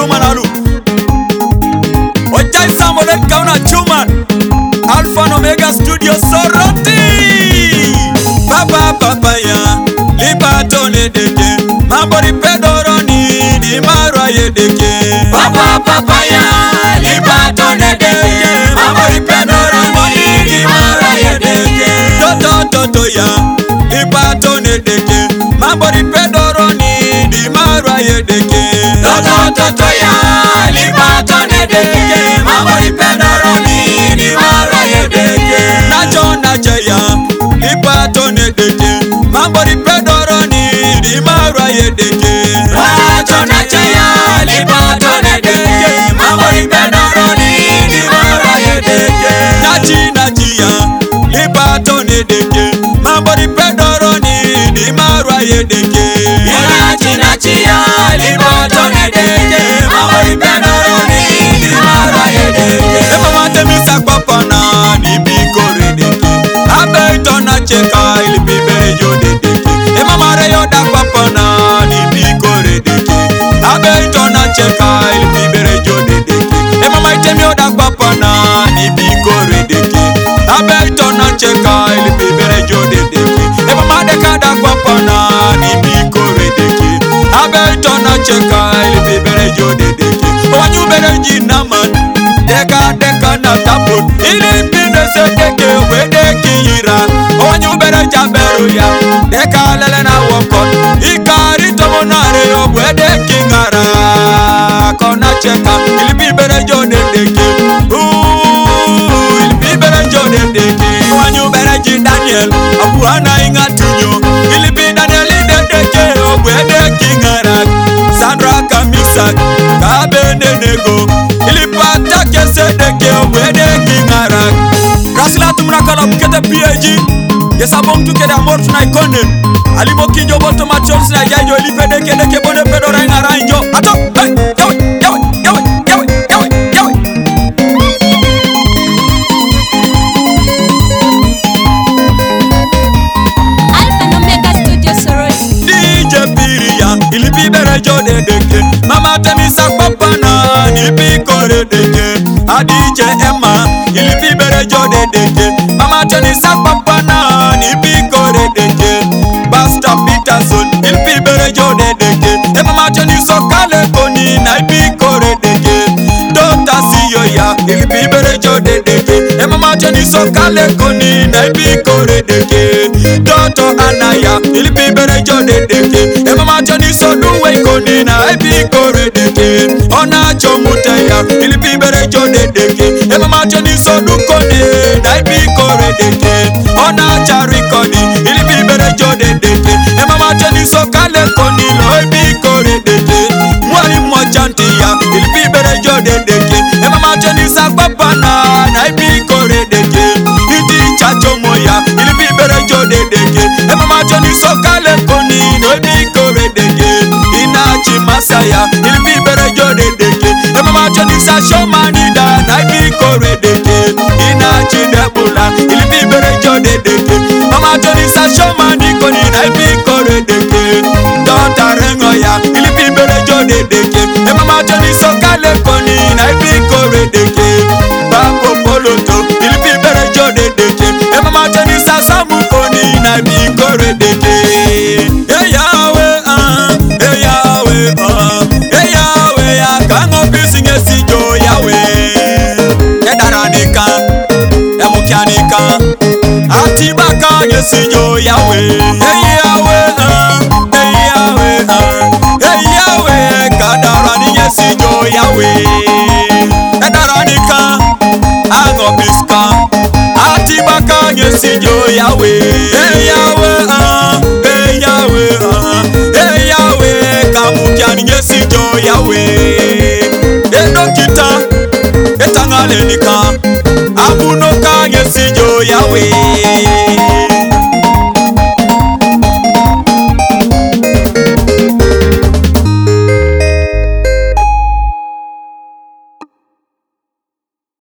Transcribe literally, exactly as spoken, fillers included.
chuman alu Ojai samolet kauna chuman Alpha and Omega Studio Soroti Papa papaya Libatone deke Mambori pedoroni Di marwa yedeke Papa papaya Libatone deke Mambori pedoroni Di marwa yedeke Toto toto ya Libatone deke Mambori pedoroni Di marwa yedeke Toto toto ya Libatone deke Mambori pedoroni Di marwa yedeke Nacho nacho ya Libatone deke Mambori pedoroni Di marwa yedeke Nacho nacho ya Libatone deke Mambori pedoroni Di marwa yedeke Nachi nachi ya Libatone deke Mambori pedoroni Di marwa yedeke Nachi nachi ya Libatone deke Mambori pedoroni Di marwa yedeke Ema mate misa papana Di bikore deke Abe itona cheka Ili bibere jode deke Ema mare yoda papana Di bikore deke Abe itona cheka Ili bibere jode deke Ema maite mioda papana Di bikore deke Abe itona cheka Ili bibere jode deke Ema made kada papana Di bikore deke Abe itona cheka Ili bibere jode deke Owanyu bere jina man Deka deka na taput Ili pinde se deke Wede kiyira Owanyu bere jaberu ya Deka lele na wakot Ikari tomo nare yo Wede kingara Kona cheka Ili bibere jode deke Ili bibere jode deke Owanyu bere ji Daniel Abuana inga tunyo Ili bi Daniel ide deke Wede kingara Sandra Kamisak Kabene nego Ili pata kese deke Wede kingara Rasila tumna kala bukete P A G Yesa bong tuke da mort na ikone Alimo kinjo boto machons na yayo Ili pede kede ke bone pedo renga ranjo Ato, hey, yawe, yawe, yawe, yawe, yawe, yawe Alpha and Omega Studio Soroti. D J Piria Ili bibere jode deke Mama temisa papana Ili bikore deke A D J Emma Ili bibere jode deke Mama tenisa papana Ili bikore deke Basta Peterson Ili bibere jode deke E mama tenisa kale koni Na ili bikore deke Dota Siyoya Ili bibere jode deke E mama tenisa kale koni Na ili bikore deke Doto Anaya Ili bibere jode deke E mama tenisa duwe koni Na ili bikore deke Ona chomuteya Ili bibere jode deke E mama tenisa dukoni Na ili bikore deke Ona charikoni Ili bibere jode deke E mama tenisa kale koni Na ili bikore deke Mwali mochantiya Ili bibere jode deke E mama tenisa papana Na ili bikore deke Iti chacho moya Ili bibere jode deke E mama tenisa kale koni Na ili bikore deke Inachi masaya Ili bibere jode deke E mama tenisa shomanida Na ili bikore deke Inachi debula Ili bibere jode deke Mama tenisa shomanikoni Na ili bikore deke Dota rengoya Ili bibere jode deke E mama tenisa kale koni Na ili bikore deke Babo poloto Ili bibere jode deke E mama tenisa samu koni Na ili bikore deke Hey Yahweh ah Hey Yahweh ah Hey Yahweh ya kango bisinge sijo Yahweh Edaranika Emukianika Atibaka nyesijo Yahweh Hey Yahweh ah Hey Yahweh ah Hey Yahweh kadarani nyesijo Yahweh Edaranika Angobiska Atibaka nyesijo Yahweh Hey Yahweh ah Hey Yahweh ah Hey Yahweh kamukiani nyesijo Yahweh Edokita Etangalenika Abunoka nyesijo Yahweh